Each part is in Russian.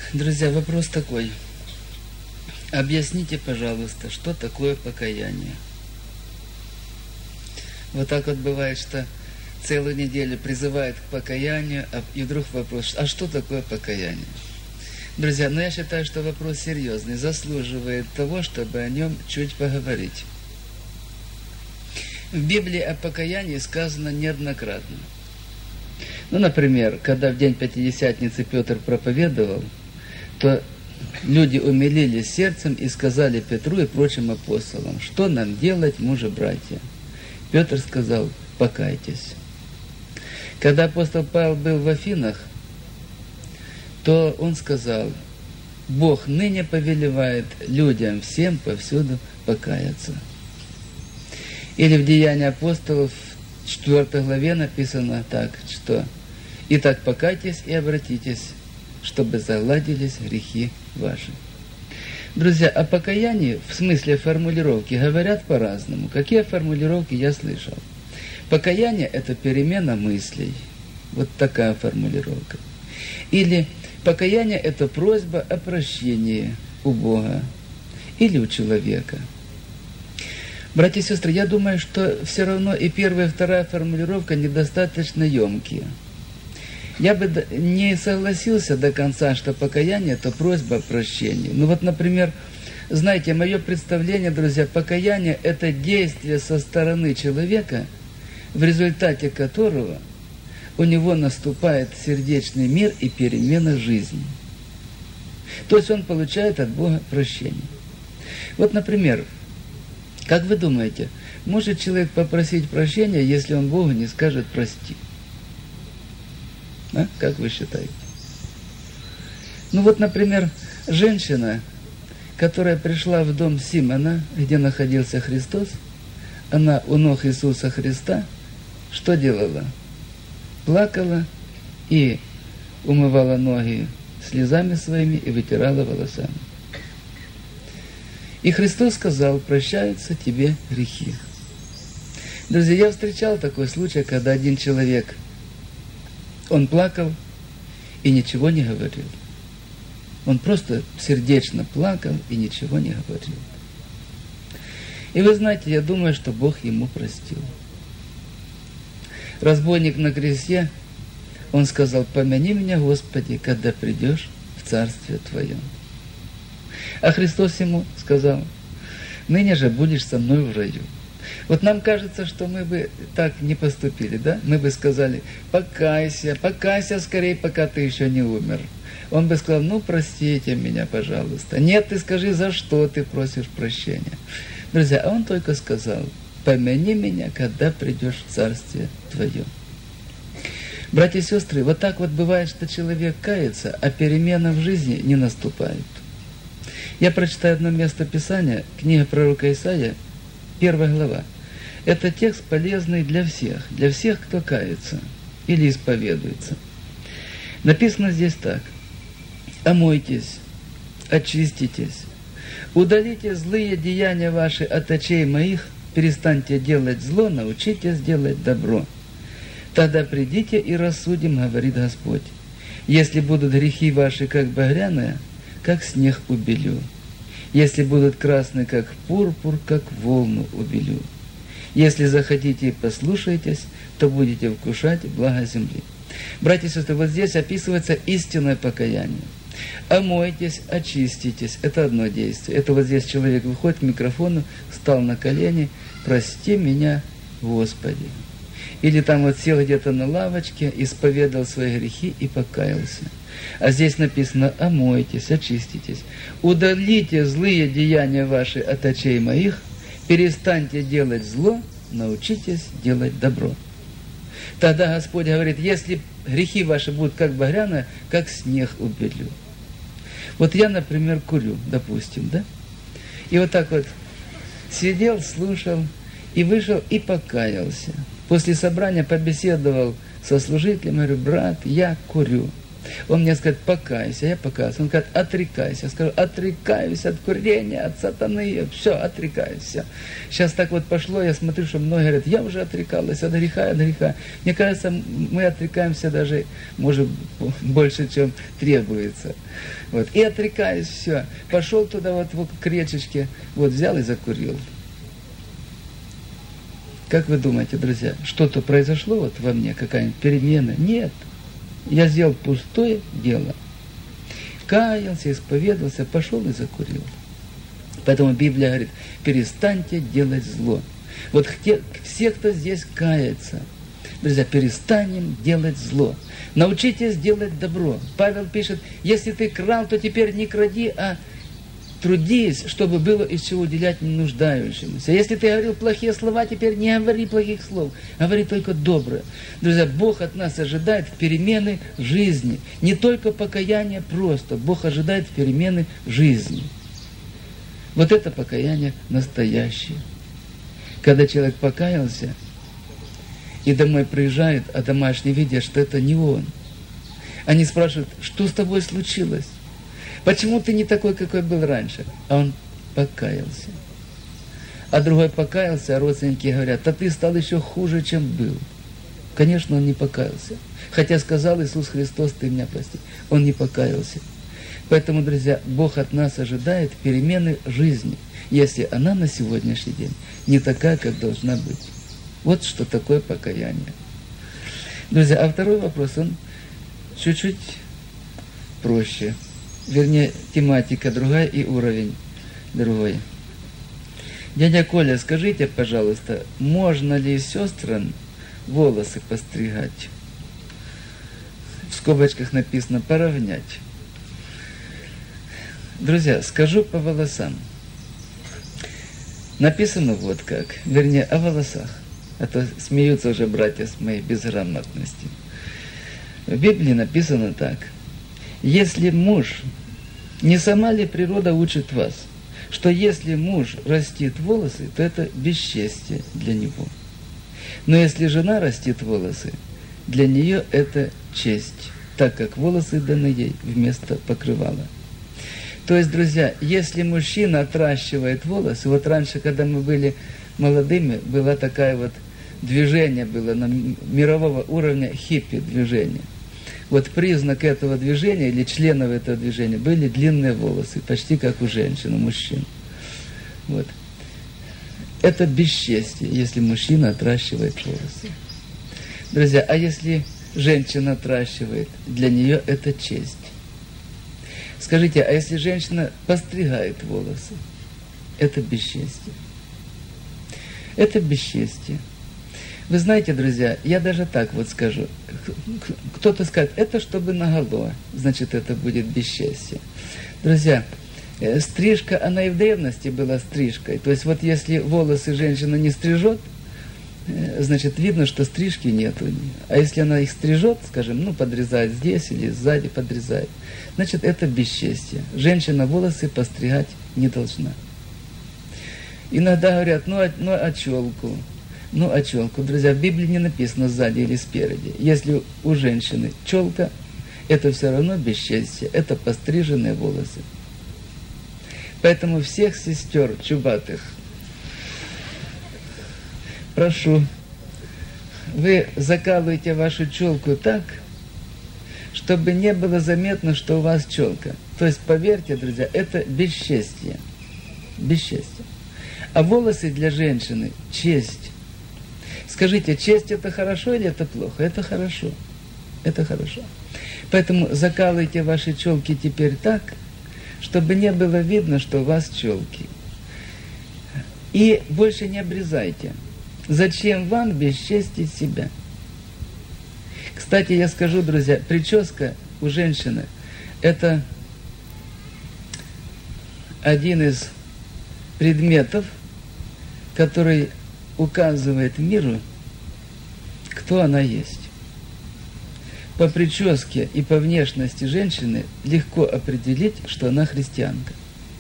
Друзья, вопрос такой. Объясните, пожалуйста, что такое покаяние? Вот так вот бывает, что целую неделю призывают к покаянию, и вдруг вопрос, а что такое покаяние? Друзья, я считаю, что вопрос серьезный, заслуживает того, чтобы о нем чуть поговорить. В Библии о покаянии сказано неоднократно. Например, когда в день Пятидесятницы Петр проповедовал, то люди умилились сердцем и сказали Петру и прочим апостолам, что нам делать, мужи-братья? Петр сказал, покайтесь. Когда апостол Павел был в Афинах, то он сказал, Бог ныне повелевает людям всем повсюду покаяться. Или в Деянии апостолов, 4 главе написано так, что «Итак, покайтесь и обратитесь, чтобы загладились грехи ваши». Друзья, о покаянии в смысле формулировки говорят по-разному. Какие формулировки я слышал? Покаяние – это перемена мыслей. Вот такая формулировка. Или покаяние – это просьба о прощении у Бога или у человека. Братья и сестры, я думаю, что все равно и первая, и вторая формулировка недостаточно емкие. Я бы не согласился до конца, что покаяние – это просьба о прощении. Например, знаете, мое представление, друзья, покаяние – это действие со стороны человека, в результате которого у него наступает сердечный мир и перемена жизни. То есть он получает от Бога прощение. Например, как вы думаете, может человек попросить прощения, если он Богу не скажет «прости»? Как вы считаете? Например, женщина, которая пришла в дом Симона, где находился Христос, она у ног Иисуса Христа что делала? Плакала и умывала ноги слезами своими и вытирала волосами. И Христос сказал, прощаются тебе грехи. Друзья, я встречал такой случай, когда один человек, он плакал и ничего не говорил. Он просто сердечно плакал и ничего не говорил. И вы знаете, я думаю, что Бог ему простил. Разбойник на кресте, он сказал, помяни меня, Господи, когда придешь в Царствие Твое. А Христос ему сказал, ныне же будешь со мной в раю. Нам кажется, что мы бы так не поступили, да? Мы бы сказали, покайся скорее, пока ты еще не умер. Он бы сказал, простите меня, пожалуйста. Нет, ты скажи, за что ты просишь прощения. Друзья, а он только сказал, помяни меня, когда придешь в Царствие Твое. Братья и сестры, вот так вот бывает, что человек кается, а перемена в жизни не наступает. Я прочитаю одно место Писания, книга пророка Исаия, 1 глава. Это текст полезный для всех, кто кается или исповедуется. Написано здесь так. «Омойтесь, очиститесь, удалите злые деяния ваши от очей моих, перестаньте делать зло, научитесь делать добро. Тогда придите и рассудим, говорит Господь. Если будут грехи ваши, как багряные, как снег убелю. Если будут красные, как пурпур, как волну убелю. Если захотите и послушаетесь, то будете вкушать благо земли». Братья и сестры, вот здесь описывается истинное покаяние. Омойтесь, очиститесь. Это одно действие. Это вот здесь человек выходит к микрофону, встал на колени, прости меня, Господи. Или там вот сел где-то на лавочке, исповедал свои грехи и покаялся. А здесь написано, омойтесь, очиститесь. Удалите злые деяния ваши от очей моих, перестаньте делать зло, научитесь делать добро. Тогда Господь говорит, если грехи ваши будут как багряные, как снег убелю. Вот я, например, курю, допустим, да? И вот так вот сидел, слушал, и вышел, и покаялся. После собрания побеседовал со служителем, говорю, брат, я курю. Он мне скажет: покайся, я покаюсь. Он говорит: отрекайся. Я скажу: отрекаюсь от курения, от сатаны, все, отрекаюсь, все. Сейчас так вот пошло, я смотрю, что многие говорят: я уже отрекалась от греха, от греха. Мне кажется, мы отрекаемся даже, может, больше, чем требуется. Вот. И отрекаюсь, все. Пошел туда вот к речечке, вот взял и закурил. Как вы думаете, друзья, что-то произошло вот во мне, какая-нибудь перемена? Нет. Я сделал пустое дело. Каялся, исповедовался, пошел и закурил. Поэтому Библия говорит: перестаньте делать зло. Вот все, кто здесь кается, друзья, перестанем делать зло. Научитесь делать добро. Павел пишет: если ты крал, то теперь не кради, а трудись, чтобы было из чего уделять нуждающимся. Если ты говорил плохие слова, теперь не говори плохих слов, говори только доброе. Друзья, Бог от нас ожидает перемены в жизни. Не только покаяние просто. Бог ожидает перемены в жизни. Вот это покаяние настоящее. Когда человек покаялся и домой приезжает, а домашние видят, что это не он. Они спрашивают: что с тобой случилось? Почему ты не такой, какой был раньше? А он покаялся. А другой покаялся, а родственники говорят: а ты стал еще хуже, чем был. Конечно, он не покаялся. Хотя сказал Иисус Христос: ты меня прости. Он не покаялся. Поэтому, друзья, Бог от нас ожидает перемены жизни, если она на сегодняшний день не такая, как должна быть. Вот что такое покаяние. Друзья, а второй вопрос, он чуть-чуть проще. Вернее, тематика другая и уровень другой. Дядя Коля, скажите, пожалуйста, можно ли сестрам волосы постригать? В скобочках написано «поровнять». Друзья, скажу по волосам. Написано вот как, вернее, о волосах. А то смеются уже братья с моей безграмотности. В Библии написано так: если муж, не сама ли природа учит вас, что если муж растит волосы, то это бесчестие для него. Но если жена растит волосы, для нее это честь, так как волосы даны ей вместо покрывала. То есть, друзья, если мужчина отращивает волосы, вот раньше, когда мы были молодыми, было такое вот движение было на мирового уровня, хиппи-движение. Вот признак этого движения или членов этого движения были длинные волосы, почти как у женщин, у мужчин. Вот. Это бесчестие, если мужчина отращивает волосы. Друзья, а если женщина отращивает, для нее это честь. Скажите, а если женщина постригает волосы, это бесчестие? Это бесчестие. Вы знаете, друзья, я даже так вот скажу. Кто-то скажет: это чтобы наголо, значит, это будет бесчестие. Друзья, стрижка, она и в древности была стрижкой. То есть вот если волосы женщина не стрижет, значит, видно, что стрижки нет у нее. А если она их стрижет, скажем, ну, подрезает здесь или сзади подрезает, значит, это бесчестие. Женщина волосы постригать не должна. Иногда говорят: ну а челку? Ну, а челку, друзья, в Библии не написано сзади или спереди. Если у женщины челка, это все равно бесчестие, это постриженные волосы. Поэтому всех сестер чубатых прошу, вы закалываете вашу челку так, чтобы не было заметно, что у вас челка. То есть, поверьте, друзья, это бесчестие. Бесчестие. А волосы для женщины – честь. Скажите, честь – это хорошо или это плохо? Это хорошо. Это хорошо. Поэтому закалывайте ваши челки теперь так, чтобы не было видно, что у вас челки. И больше не обрезайте. Зачем вам бесчестить себя? Кстати, я скажу, друзья, прическа у женщины – это один из предметов, который указывает миру, кто она есть. По прическе и по внешности женщины легко определить, что она христианка.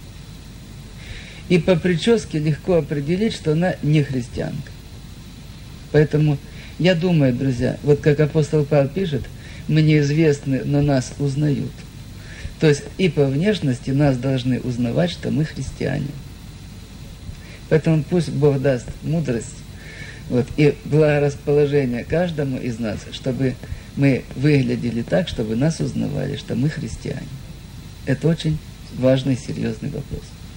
И по прическе легко определить, что она не христианка. Поэтому я думаю, друзья, вот как апостол Павел пишет, мы неизвестны, но нас узнают. То есть и по внешности нас должны узнавать, что мы христиане. Поэтому пусть Бог даст мудрость и благорасположение каждому из нас, чтобы мы выглядели так, чтобы нас узнавали, что мы христиане. Это очень важный, серьезный вопрос.